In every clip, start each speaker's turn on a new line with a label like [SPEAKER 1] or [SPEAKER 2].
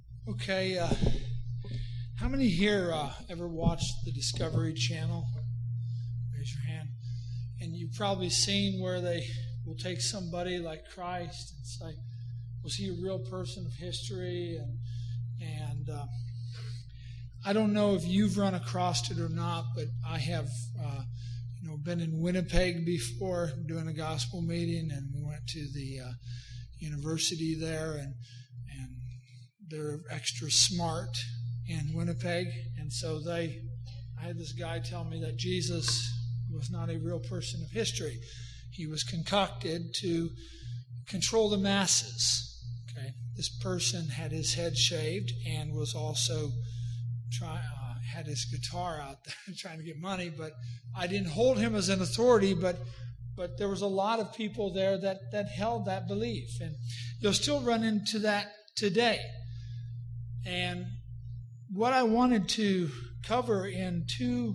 [SPEAKER 1] Okay, how many here ever watched the Discovery Channel? Raise your hand. And you've probably seen where they will take somebody like Christ and say, was he a real person of history? And I don't know if you've run across it or not, but I have been in Winnipeg before doing a gospel meeting, and we went to the university there, and they're extra smart in Winnipeg, and so I had this guy tell me that Jesus was not a real person of history. He was concocted to control the masses. Okay, this person had his head shaved and was also had his guitar out there trying to get money, but I didn't hold him as an authority, but there was a lot of people there that held that belief, and you'll still run into that today. And what I wanted to cover in two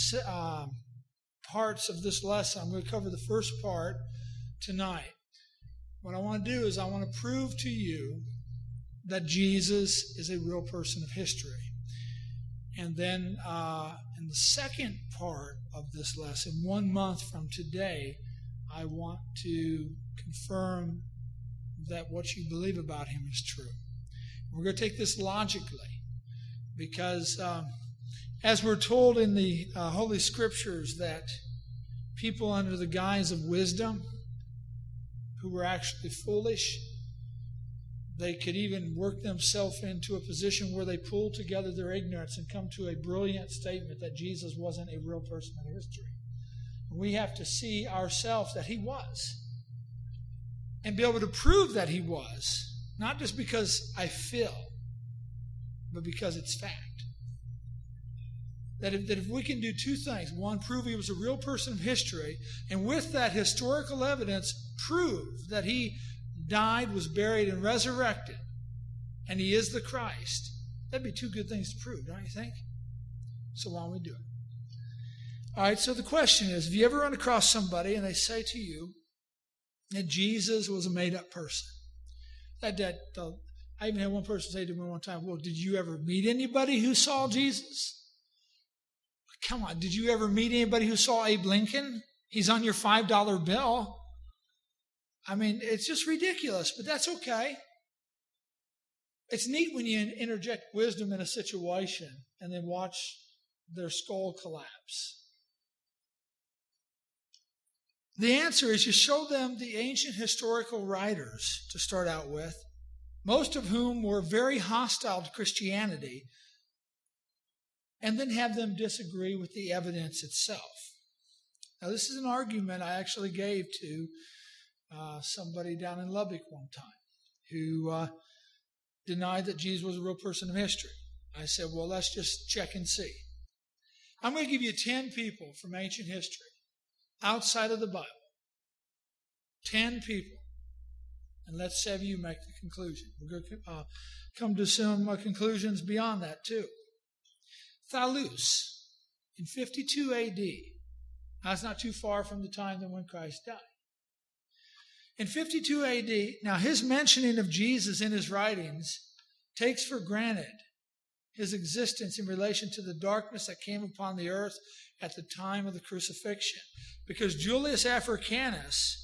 [SPEAKER 1] parts of this lesson, I'm going to cover the first part tonight. What I want to do is I want to prove to you that Jesus is a real person of history. And then in the second part of this lesson, 1 month from today, I want to confirm that what you believe about him is true. We're going to take this logically because as we're told in the Holy Scriptures that people under the guise of wisdom who were actually foolish, they could even work themselves into a position where they pull together their ignorance and come to a brilliant statement that Jesus wasn't a real person in history. We have to see ourselves that he was and be able to prove that he was, not just because I feel, but because it's fact. That if we can do two things, one, prove he was a real person of history, and with that historical evidence, prove that he died, was buried, and resurrected, and he is the Christ, that'd be two good things to prove, don't you think? So why don't we do it? All right, so the question is, have you ever run across somebody and they say to you that Jesus was a made-up person? I even had one person say to me one time, well, did you ever meet anybody who saw Jesus? Come on, did you ever meet anybody who saw Abe Lincoln? He's on your $5 bill. I mean, it's just ridiculous, but that's okay. It's neat when you interject wisdom in a situation and then watch their skull collapse. The answer is you show them the ancient historical writers to start out with, most of whom were very hostile to Christianity, and then have them disagree with the evidence itself. Now, this is an argument I actually gave to somebody down in Lubbock one time who denied that Jesus was a real person of history. I said, well, let's just check and see. I'm going to give you 10 people from ancient history outside of the Bible. 10 people. And let's have you make the conclusion. We're going to come to some conclusions beyond that too. Thallus, in 52 A.D., that's not too far from the time when Christ died. In 52 A.D., now his mentioning of Jesus in his writings takes for granted his existence in relation to the darkness that came upon the earth at the time of the crucifixion. Because Julius Africanus,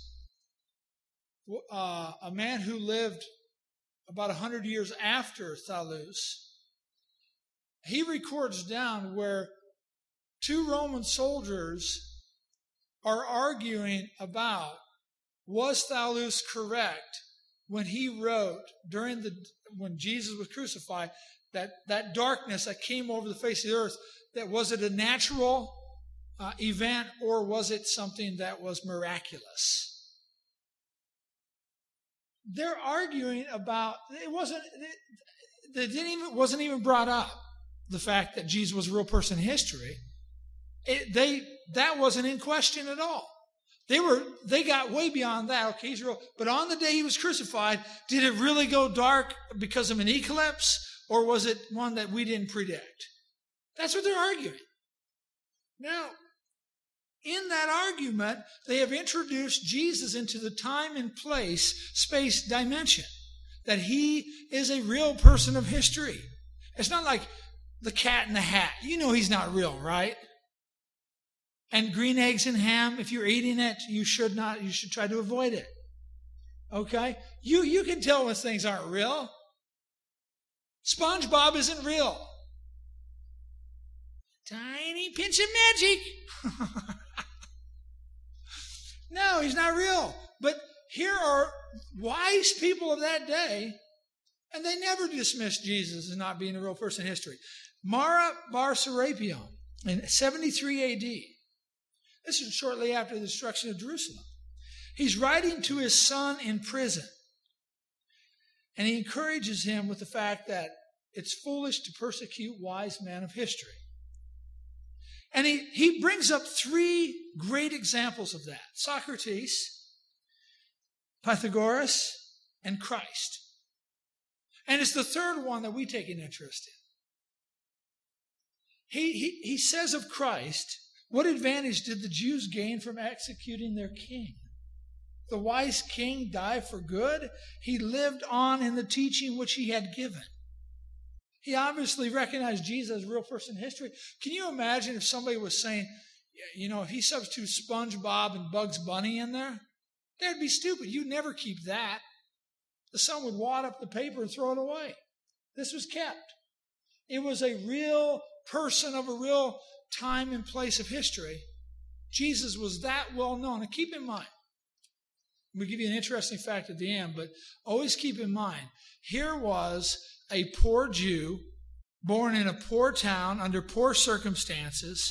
[SPEAKER 1] a man who lived about 100 years after Thallus, he records down where two Roman soldiers are arguing about, was Thallus correct when he wrote when Jesus was crucified that darkness that came over the face of the earth, that was it a natural event or was it something that was miraculous? They're arguing about wasn't even brought up the fact that Jesus was a real person in history. That wasn't in question at all. They got way beyond that. Okay, he's real. But on the day he was crucified, did it really go dark because of an eclipse, or was it one that we didn't predict? That's what they're arguing. Now, in that argument, they have introduced Jesus into the time and place, space dimension. that he is a real person of history. It's not like the cat in the hat. You know he's not real, right? And green eggs and ham, if you're eating it, you should try to avoid it. Okay? You can tell when things aren't real. SpongeBob isn't real. Tiny pinch of magic. No, he's not real. But here are wise people of that day, and they never dismissed Jesus as not being a real person in history. Mara bar Serapion in 73 A.D. This is shortly after the destruction of Jerusalem. He's writing to his son in prison. And he encourages him with the fact that it's foolish to persecute wise men of history. And he brings up three great examples of that: Socrates, Pythagoras, and Christ. And it's the third one that we take an interest in. He says of Christ, what advantage did the Jews gain from executing their king? The wise king died for good. He lived on in the teaching which he had given. He obviously recognized Jesus as a real person in history. Can you imagine if somebody was saying, if he substitutes SpongeBob and Bugs Bunny in there? That'd be stupid. You'd never keep that. The son would wad up the paper and throw it away. This was kept. It was a real person of a real time and place of history. Jesus was that well known. And keep in mind, we'll give you an interesting fact at the end, but always keep in mind, here was a poor Jew born in a poor town under poor circumstances,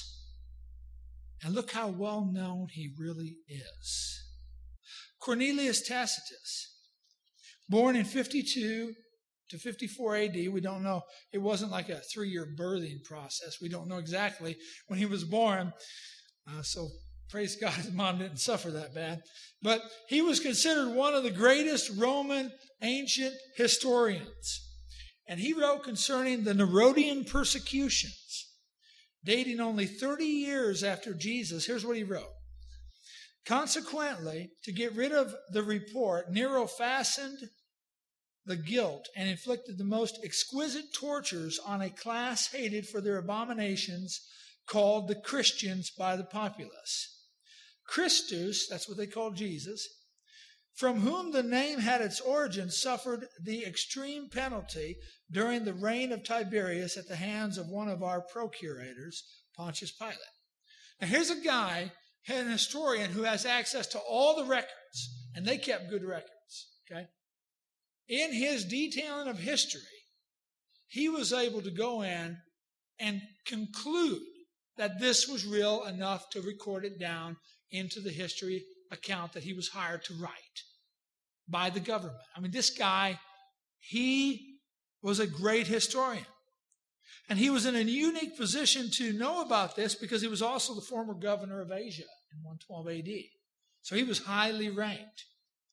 [SPEAKER 1] and look how well known he really is. Cornelius Tacitus, born in 52 to 54 AD. We don't know. It wasn't like a 3-year birthing process. We don't know exactly when he was born. So praise God his mom didn't suffer that bad. But he was considered one of the greatest Roman ancient historians. And he wrote concerning the Nerodian persecutions, dating only 30 years after Jesus. Here's what he wrote. Consequently, to get rid of the report, Nero fastened the guilt and inflicted the most exquisite tortures on a class hated for their abominations, called the Christians by the populace. Christus, that's what they called Jesus, from whom the name had its origin, suffered the extreme penalty during the reign of Tiberius at the hands of one of our procurators, Pontius Pilate. Now here's a guy, an historian, who has access to all the records, and they kept good records, okay? In his detailing of history, he was able to go in and conclude that this was real enough to record it down into the history account that he was hired to write by the government. I mean, this guy, he was a great historian. And he was in a unique position to know about this because he was also the former governor of Asia in 112 AD. So he was highly ranked.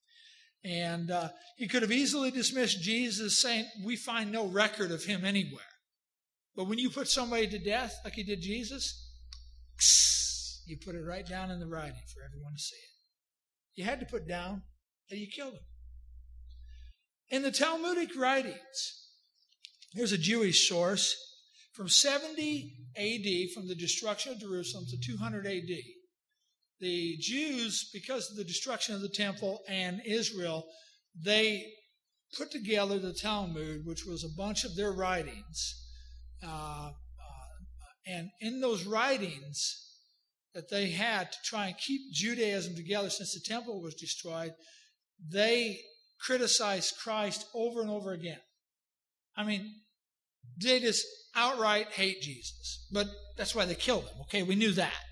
[SPEAKER 1] And he could have easily dismissed Jesus, saying, we find no record of him anywhere. But when you put somebody to death, like he did Jesus, you put it right down in the writing for everyone to see it. You had to put down that you killed him. In the Talmudic writings, here's a Jewish source, from 70 AD, from the destruction of Jerusalem, to 200 AD. The Jews, because of the destruction of the temple and Israel, they put together the Talmud, which was a bunch of their writings. And in those writings that they had to try and keep Judaism together since the temple was destroyed, they criticized Christ over and over again. I mean, they just outright hate Jesus. But that's why they killed him. Okay, we knew that.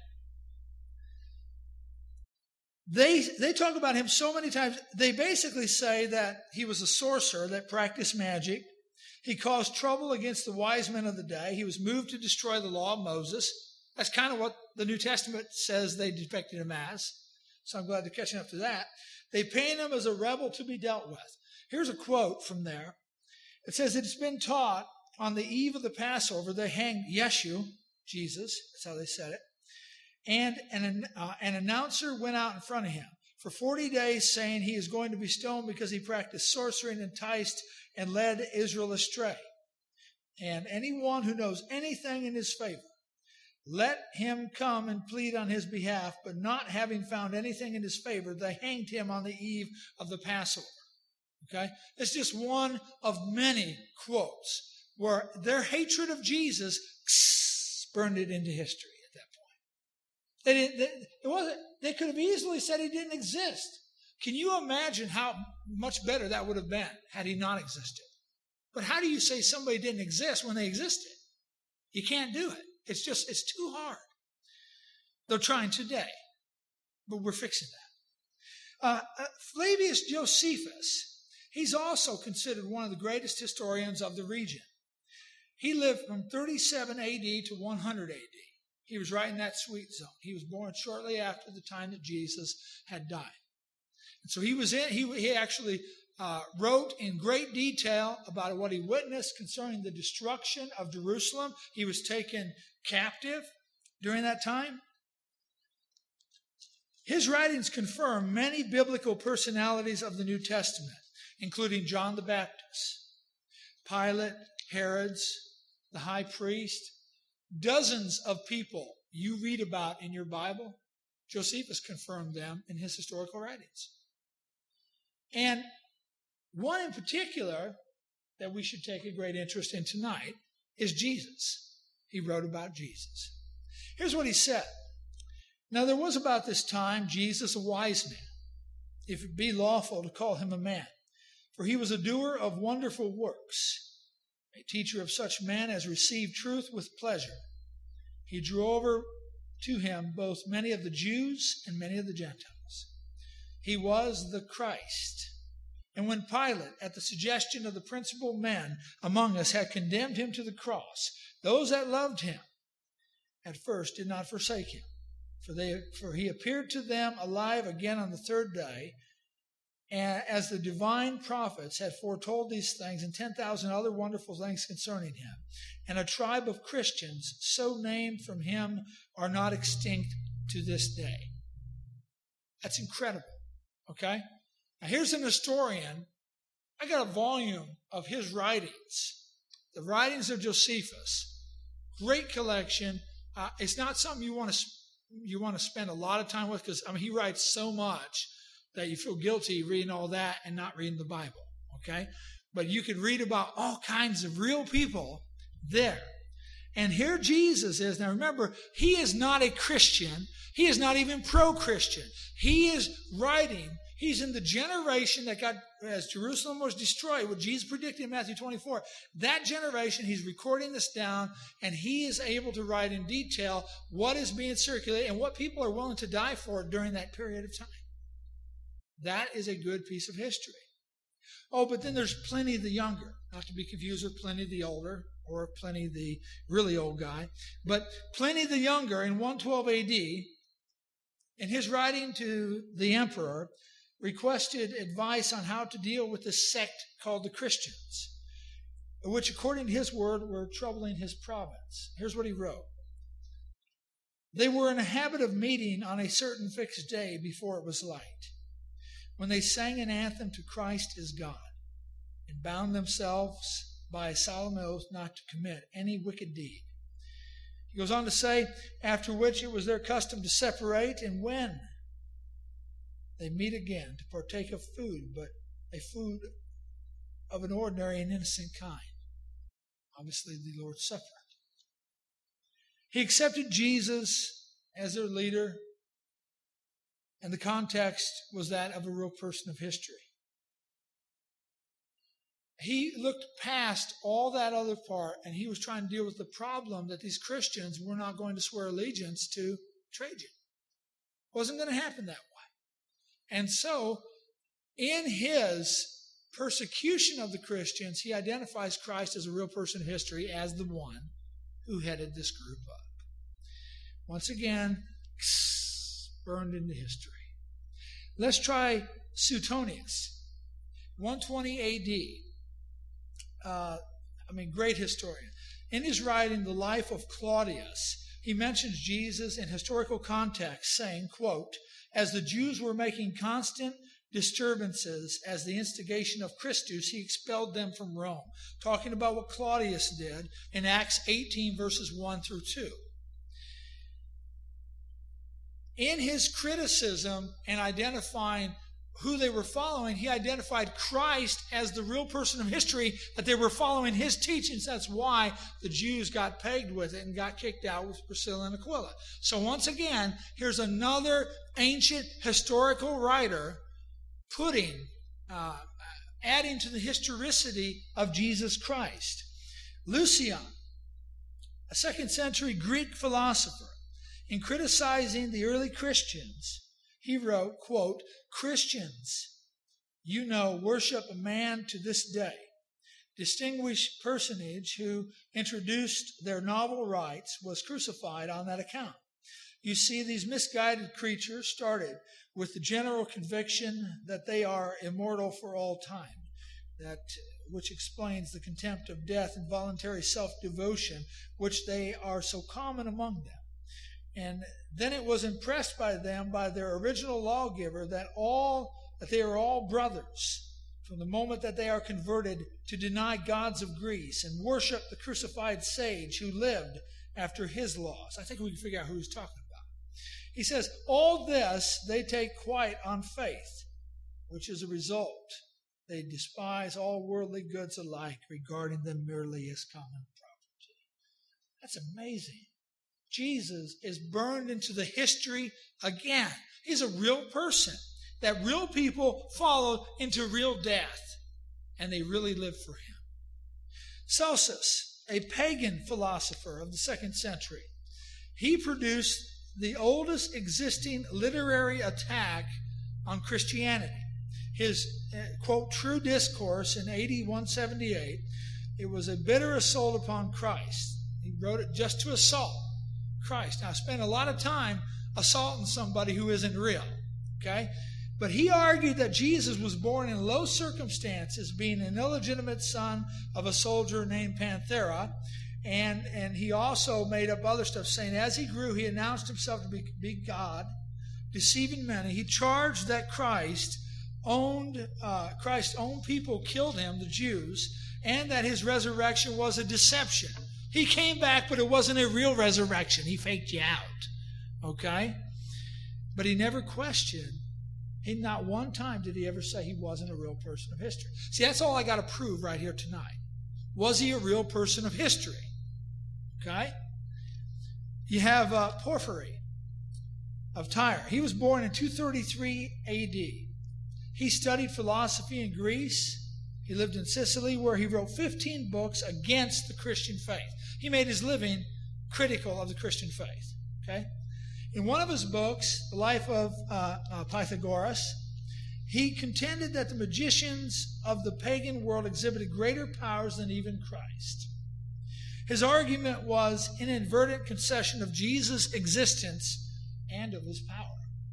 [SPEAKER 1] They talk about him so many times. They basically say that he was a sorcerer that practiced magic. He caused trouble against the wise men of the day. He was moved to destroy the law of Moses. That's kind of what the New Testament says they depicted him as. So I'm glad they're catching up to that. They paint him as a rebel to be dealt with. Here's a quote from there. It says, it's been taught on the eve of the Passover, they hanged Yeshu, Jesus, that's how they said it, and an announcer went out in front of him. for 40 days, saying he is going to be stoned because he practiced sorcery and enticed and led Israel astray. And anyone who knows anything in his favor, let him come and plead on his behalf, but not having found anything in his favor, they hanged him on the eve of the Passover. Okay? It's just one of many quotes where their hatred of Jesus burned it into history at that point. They could have easily said he didn't exist. Can you imagine how much better that would have been had he not existed? But how do you say somebody didn't exist when they existed? You can't do it. It's too hard. They're trying today, but we're fixing that. Flavius Josephus, he's also considered one of the greatest historians of the region. He lived from 37 AD to 100 AD. He was right in that sweet zone. He was born shortly after the time that Jesus had died. And so he actually wrote in great detail about what he witnessed concerning the destruction of Jerusalem. He was taken captive during that time. His writings confirm many biblical personalities of the New Testament, including John the Baptist, Pilate, Herod's, the high priest, dozens of people you read about in your Bible. Josephus confirmed them in his historical writings. And one in particular that we should take a great interest in tonight is Jesus. He wrote about Jesus. Here's what he said. Now there was about this time Jesus a wise man, if it be lawful to call him a man, for he was a doer of wonderful works, a teacher of such men as received truth with pleasure. He drew over to him both many of the Jews and many of the Gentiles. He was the Christ. And when Pilate, at the suggestion of the principal men among us, had condemned him to the cross, those that loved him at first did not forsake him. For he appeared to them alive again on the third day, and as the divine prophets had foretold these things, and 10,000 other wonderful things concerning him. And a tribe of Christians, so named from him, are not extinct to this day. That's incredible, okay? Now here's an historian. I got a volume of his writings, the writings of Josephus. Great collection. It's not something you want to spend a lot of time with, because he writes so much that you feel guilty reading all that and not reading the Bible, okay? But you could read about all kinds of real people there. And here Jesus is. Now remember, he is not a Christian. He is not even pro-Christian. He is writing. He's in the generation that got, as Jerusalem was destroyed, what Jesus predicted in Matthew 24, that generation, he's recording this down, and he is able to write in detail what is being circulated and what people are willing to die for during that period of time. That is a good piece of history. Oh, but then there's Pliny the Younger, not to be confused with Pliny the Older or Pliny the really old guy. But Pliny the Younger in 112 AD, in his writing to the emperor, requested advice on how to deal with this sect called the Christians, which, according to his word, were troubling his province. Here's what he wrote. They were in a habit of meeting on a certain fixed day before it was light, when they sang an anthem to Christ as God, and bound themselves by a solemn oath not to commit any wicked deed. He goes on to say, after which it was their custom to separate, and when they meet again to partake of food, but a food of an ordinary and innocent kind. Obviously, the Lord's Supper. He accepted Jesus as their leader, and the context was that of a real person of history. He looked past all that other part, and he was trying to deal with the problem that these Christians were not going to swear allegiance to Trajan. It wasn't going to happen that way. And so, in his persecution of the Christians, he identifies Christ as a real person of history, as the one who headed this group up. Once again, burned into history. Let's try Suetonius, 120 AD. Great historian. In his writing, The Life of Claudius, he mentions Jesus in historical context, saying, quote, as the Jews were making constant disturbances as the instigation of Christus, he expelled them from Rome. Talking about what Claudius did in Acts 18, verses 1 through 2. In his criticism and identifying who they were following, he identified Christ as the real person of history, that they were following his teachings. That's why the Jews got pegged with it and got kicked out with Priscilla and Aquila. So once again, here's another ancient historical writer adding to the historicity of Jesus Christ. Lucian, a 2nd century Greek philosopher, in criticizing the early Christians, he wrote, quote, Christians, worship a man to this day, distinguished personage who introduced their novel rites, was crucified on that account. You see, these misguided creatures started with the general conviction that they are immortal for all time, which explains the contempt of death and voluntary self-devotion, which they are so common among them. And then it was impressed by them, by their original lawgiver, that they are all brothers from the moment that they are converted, to deny gods of Greece and worship the crucified sage who lived after his laws. I think we can figure out who he's talking about. He says, all this they take quite on faith, which is a result. They despise all worldly goods alike, regarding them merely as common property. That's amazing. Jesus is burned into the history again. He's a real person that real people followed into real death, and they really lived for him. Celsus, a pagan philosopher of the 2nd century, he produced the oldest existing literary attack on Christianity. His, quote, True Discourse in AD 178, it was a bitter assault upon Christ. He wrote it just to assault Christ. Now, I spent a lot of time assaulting somebody who isn't real, okay? But he argued that Jesus was born in low circumstances, being an illegitimate son of a soldier named Panthera. And he also made up other stuff, saying as he grew, he announced himself to be God, deceiving many. He charged that Christ's own people killed him, the Jews, and that his resurrection was a deception. He came back, but it wasn't a real resurrection. He faked you out. Okay? But he never questioned. Not one time did he ever say he wasn't a real person of history. See, that's all I got to prove right here tonight. Was he a real person of history? Okay? You have Porphyry of Tyre. He was born in 233 A.D. He studied philosophy in Greece. He lived in Sicily, where he wrote 15 books against the Christian faith. He made his living critical of the Christian faith. Okay? In one of his books, The Life of Pythagoras, he contended that the magicians of the pagan world exhibited greater powers than even Christ. His argument was an inadvertent concession of Jesus' existence and of his power.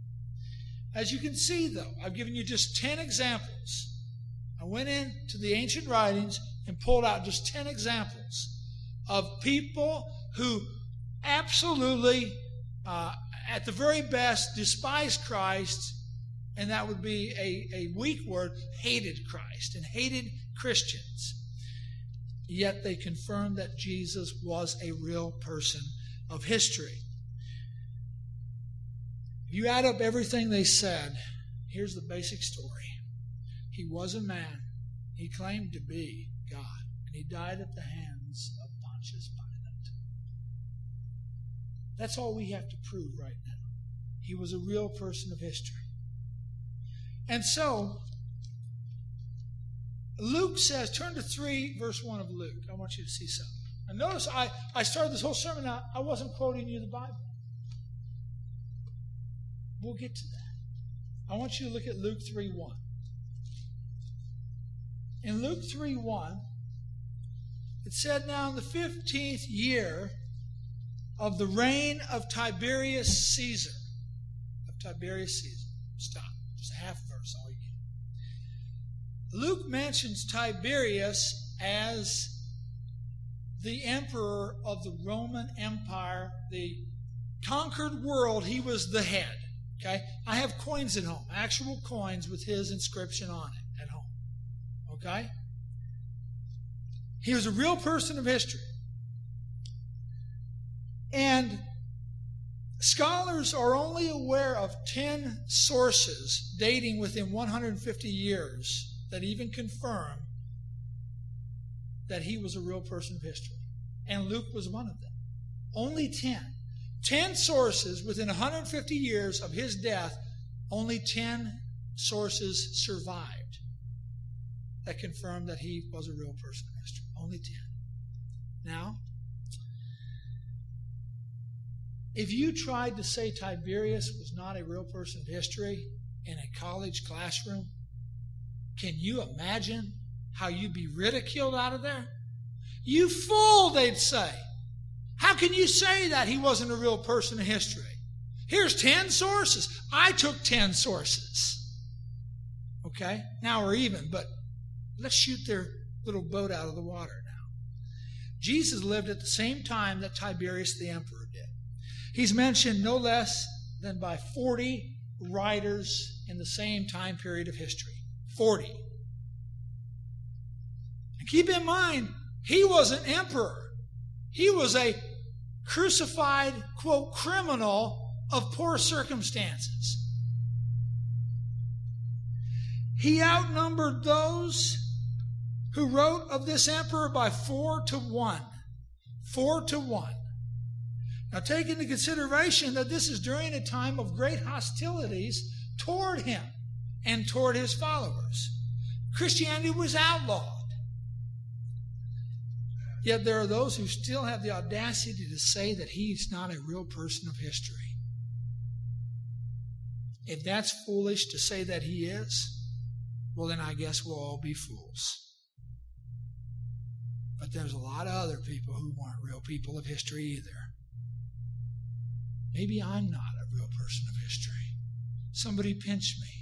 [SPEAKER 1] As you can see, though, I've given you just 10 examples. I went into the ancient writings and pulled out just 10 examples of people who absolutely, at the very best, despised Christ, and that would be a weak word, hated Christ and hated Christians. Yet they confirmed that Jesus was a real person of history. If you add up everything they said, here's the basic story. He was a man. He claimed to be God. And he died at the hands of Pontius Pilate. That's all we have to prove right now. He was a real person of history. And so, Luke says, turn to 3, verse 1 of Luke. I want you to see something. And notice I started this whole sermon out, I wasn't quoting you the Bible. We'll get to that. I want you to look at Luke 3:1. In Luke 3:1, it said, now in the 15th year of the reign of Tiberius Caesar. Stop. Just a half verse, all you get. Luke mentions Tiberius as the emperor of the Roman Empire, the conquered world. He was the head. Okay? I have coins at home, actual coins with his inscription on it at home. Okay? He was a real person of history. And scholars are only aware of 10 sources dating within 150 years that even confirm that he was a real person of history. And Luke was one of them. Only 10. 10 sources within 150 years of his death, only 10 sources survived that confirmed that he was a real person of history. Only 10. Now, if you tried to say Tiberius was not a real person of history in a college classroom, can you imagine how you'd be ridiculed out of there? You fool, they'd say. How can you say that he wasn't a real person of history? Here's 10 sources. I took 10 sources. Okay? Now we're even, but let's shoot their little boat out of the water now. Jesus lived at the same time that Tiberius the emperor did. He's mentioned no less than by 40 writers in the same time period of history. 40. And keep in mind, he was an emperor. He was a crucified, quote, criminal of poor circumstances. He outnumbered those who wrote of this emperor by 4 to 1. 4 to 1. Now take into consideration that this is during a time of great hostilities toward him and toward his followers. Christianity was outlawed. Yet there are those who still have the audacity to say that he's not a real person of history. If that's foolish to say that he is, well, then I guess we'll all be fools. But there's a lot of other people who aren't real people of history either. Maybe I'm not a real person of history. Somebody pinch me.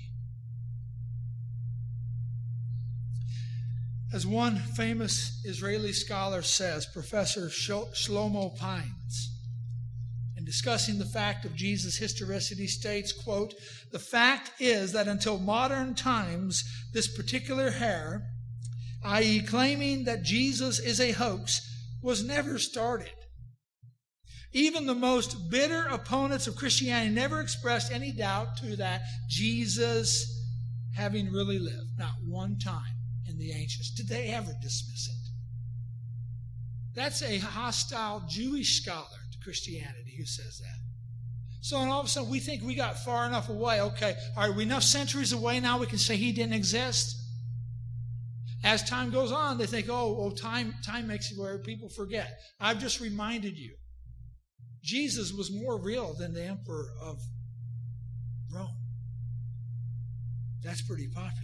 [SPEAKER 1] As one famous Israeli scholar says, Professor Shlomo Pines, in discussing the fact of Jesus' historicity, states, quote, "The fact is that until modern times, this particular heir, i.e. claiming that Jesus is a hoax, was never started. Even the most bitter opponents of Christianity never expressed any doubt to that Jesus having really lived. Not one time in the ancients did they ever dismiss it." That's a hostile Jewish scholar to Christianity who says that. So and all of a sudden we think we got far enough away. Okay, are we enough centuries away now we can say he didn't exist? As time goes on, they think, time makes it where people forget. I've just reminded you. Jesus was more real than the emperor of Rome. That's pretty popular.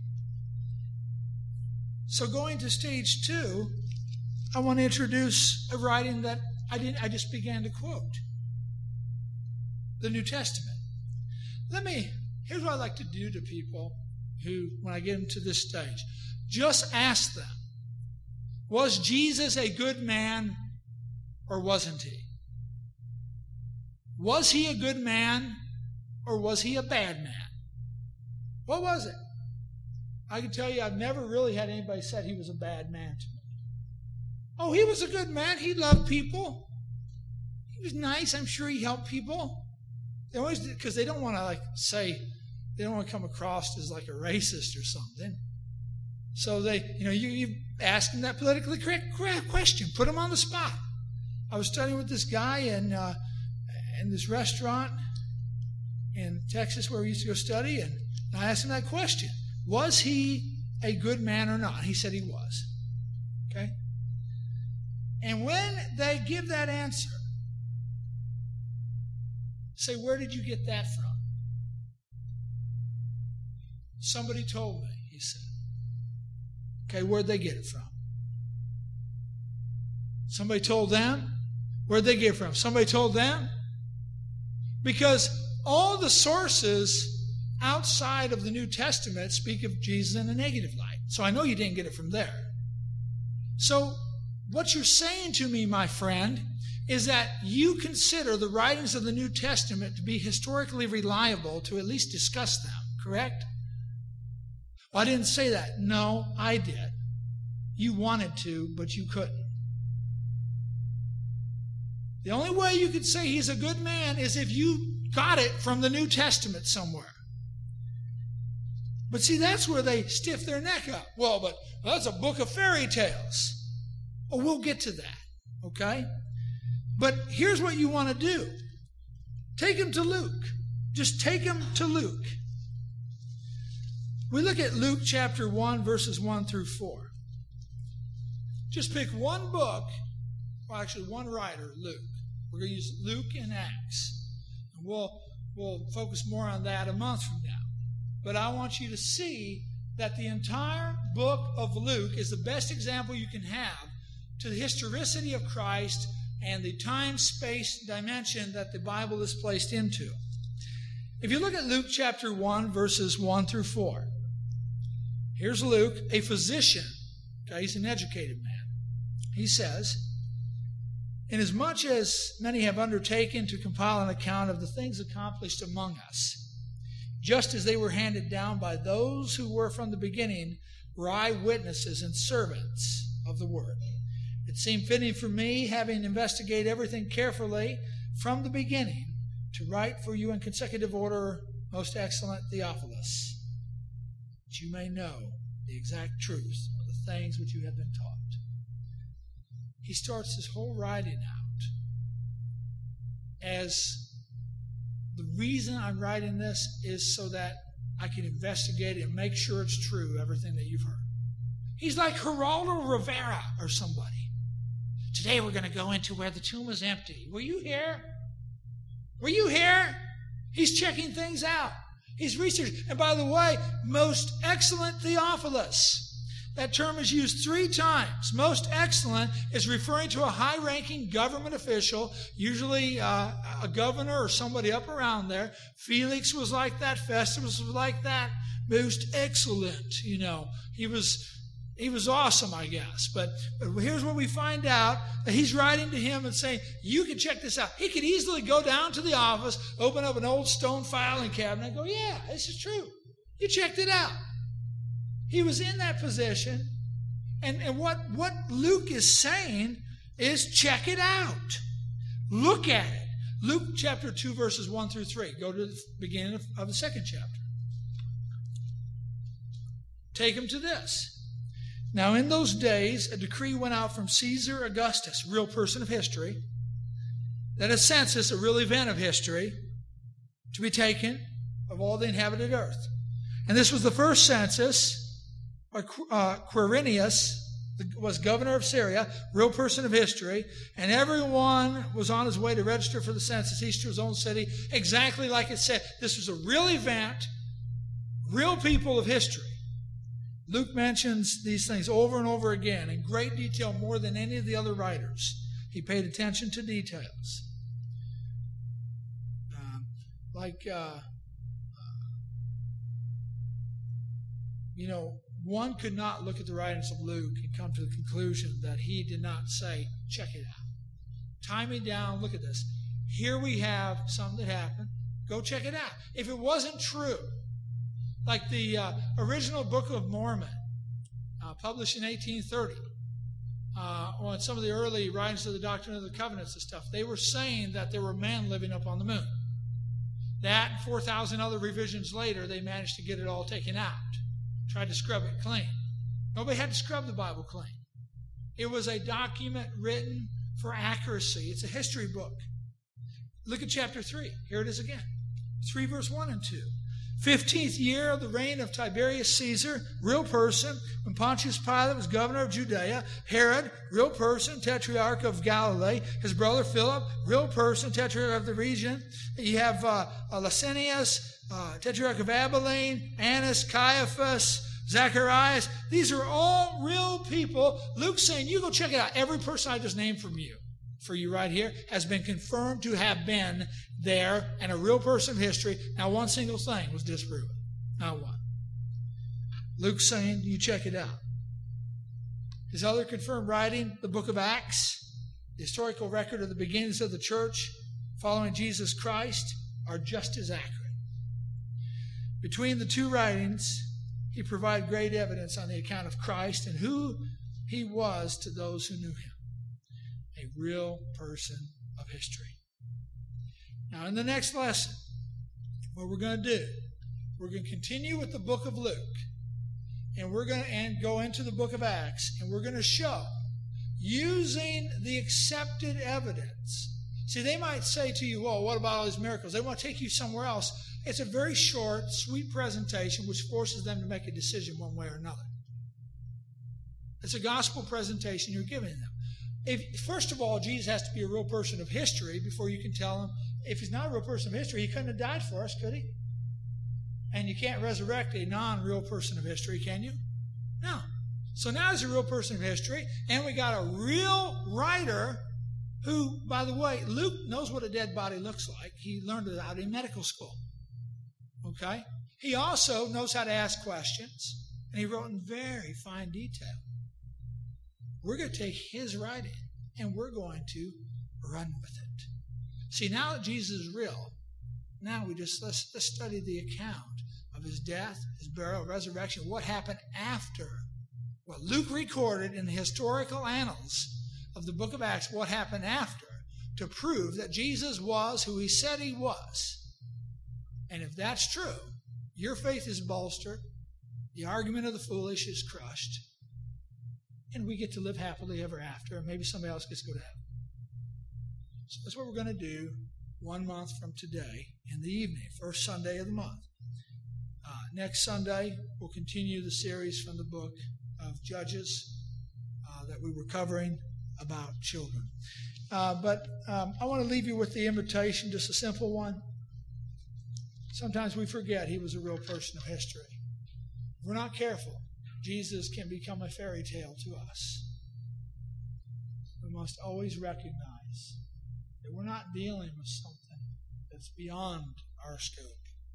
[SPEAKER 1] So going to stage 2, I want to introduce a writing that I just began to quote. The New Testament. Here's what I like to do to people who, when I get them to this stage, just ask them, was Jesus a good man or wasn't he? Was he a good man or was he a bad man? What was it? I can tell you I've never really had anybody say he was a bad man to me. Oh, he was a good man. He loved people. He was nice. I'm sure he helped people. They always, because they don't want to they don't want to come across as like a racist or something. So you ask them that politically correct question. Put them on the spot. I was studying with this guy in this restaurant in Texas where we used to go study, and I asked him that question. Was he a good man or not? He said he was. Okay? And when they give that answer, say, where did you get that from? Somebody told me, he said. Okay, where'd they get it from? Somebody told them? Where'd they get it from? Somebody told them? Because all the sources outside of the New Testament speak of Jesus in a negative light. So I know you didn't get it from there. So what you're saying to me, my friend, is that you consider the writings of the New Testament to be historically reliable to at least discuss them, correct? Well, I didn't say that. No, I did. You wanted to, but you couldn't. The only way you could say he's a good man is if you got it from the New Testament somewhere. But see, that's where they stiff their neck up. Well, but that's a book of fairy tales. Oh, we'll get to that, okay? But here's what you want to do. Take him to Luke. Just take him to Luke. We look at Luke chapter 1, verses 1 through 4. Just pick one book, well, actually one writer, Luke. We're going to use Luke and Acts. And we'll focus more on that a month from now. But I want you to see that the entire book of Luke is the best example you can have to the historicity of Christ and the time-space dimension that the Bible is placed into. If you look at Luke chapter 1, verses 1 through 4, here's Luke, a physician. Okay, he's an educated man. He says, "Inasmuch as many have undertaken to compile an account of the things accomplished among us, just as they were handed down by those who were from the beginning, were eyewitnesses and servants of the word. It seemed fitting for me, having investigated everything carefully from the beginning, to write for you in consecutive order, most excellent Theophilus, that you may know the exact truth of the things which you have been taught." He starts his whole writing out as the reason I'm writing this is so that I can investigate it and make sure it's true, everything that you've heard. He's like Geraldo Rivera or somebody. Today we're going to go into where the tomb is empty. Were you here? Were you here? He's checking things out. He's researching. And by the way, most excellent Theophilus. That term is used 3 times. Most excellent is referring to a high-ranking government official, usually a governor or somebody up around there. Felix was like that. Festus was like that. Most excellent, you know. He was awesome, I guess. But here's what we find out, that he's writing to him and saying, you can check this out. He could easily go down to the office, open up an old stone filing cabinet and go, yeah, this is true. You checked it out. He was in that position. And what Luke is saying is check it out. Look at it. Luke chapter 2, verses 1 through 3. Go to the beginning of the 2nd chapter. Take him to this. Now, in those days, a decree went out from Caesar Augustus, real person of history, that a census, a real event of history, to be taken of all the inhabited earth. And this was the first census. Quirinius was governor of Syria, real person of history, and everyone was on his way to register for the census, each to his own city, exactly like it said. This was a real event, real people of history. Luke mentions these things over and over again in great detail, more than any of the other writers. He paid attention to details. One could not look at the writings of Luke and come to the conclusion that he did not say, check it out. Tie me down, look at this. Here we have something that happened. Go check it out. If it wasn't true, like the original Book of Mormon, published in 1830, or some of the early writings of the Doctrine of the Covenants and stuff, they were saying that there were men living up on the moon. That, 4,000 other revisions later, they managed to get it all taken out. Tried to scrub it clean. Nobody had to scrub the Bible clean. It was a document written for accuracy. It's a history book. Look at chapter 3. Here it is again. 3 verse 1 and 2. 15th year of the reign of Tiberius Caesar, real person, when Pontius Pilate was governor of Judea. Herod, real person, tetrarch of Galilee. His brother Philip, real person, tetrarch of the region. You have Lysanias, tetrarch of Abilene, Annas, Caiaphas, Zacharias. These are all real people. Luke's saying, you go check it out. Every person I just named for you right here, has been confirmed to have been there and a real person of history. Not one single thing was disproven. Not one. Luke's saying, you check it out. His other confirmed writing, the book of Acts, the historical record of the beginnings of the church following Jesus Christ, are just as accurate. Between the two writings, he provided great evidence on the account of Christ and who he was to those who knew him. A real person of history. Now, in the next lesson, what we're going to do, we're going to continue with the book of Luke, and we're going to go into the book of Acts, and we're going to show, using the accepted evidence. See, they might say to you, well, what about all these miracles? They want to take you somewhere else. It's a very short, sweet presentation which forces them to make a decision one way or another. It's a gospel presentation you're giving them. First of all, Jesus has to be a real person of history before you can tell him. If he's not a real person of history, he couldn't have died for us, could he? And you can't resurrect a non-real person of history, can you? No. So now he's a real person of history, and we got a real writer who, by the way, Luke knows what a dead body looks like. He learned it out in medical school. Okay? He also knows how to ask questions, and he wrote in very fine detail. We're going to take his writing, and we're going to run with it. See, now that Jesus is real, now let's study the account of his death, his burial, resurrection, what happened after. What Luke recorded in the historical annals of the book of Acts, what happened after, to prove that Jesus was who he said he was. And if that's true, your faith is bolstered, the argument of the foolish is crushed, and we get to live happily ever after, and maybe somebody else gets to go to heaven. So that's what we're going to do 1 month from today in the evening, first Sunday of the month. Next Sunday, we'll continue the series from the book of Judges that we were covering about children. But I want to leave you with the invitation, just a simple one. Sometimes we forget he was a real person of history. If we're not careful, Jesus can become a fairy tale to us. We must always recognize that we're not dealing with something that's beyond our scope.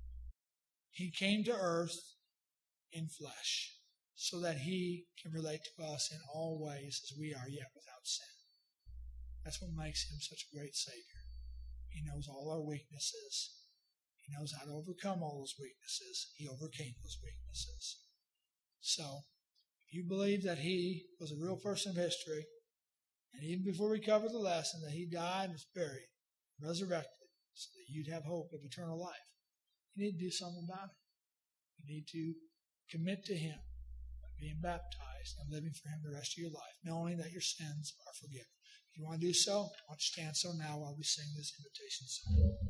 [SPEAKER 1] He came to earth in flesh so that he can relate to us in all ways as we are yet without sin. That's what makes him such a great Savior. He knows all our weaknesses. He knows how to overcome all those weaknesses. He overcame those weaknesses. So, if you believe that he was a real person of history, and even before we cover the lesson, that he died, was buried, resurrected, so that you'd have hope of eternal life, you need to do something about it. You need to commit to him by being baptized and living for him the rest of your life, knowing that your sins are forgiven. If you want to do so, why don't you stand so now while we sing this invitation song.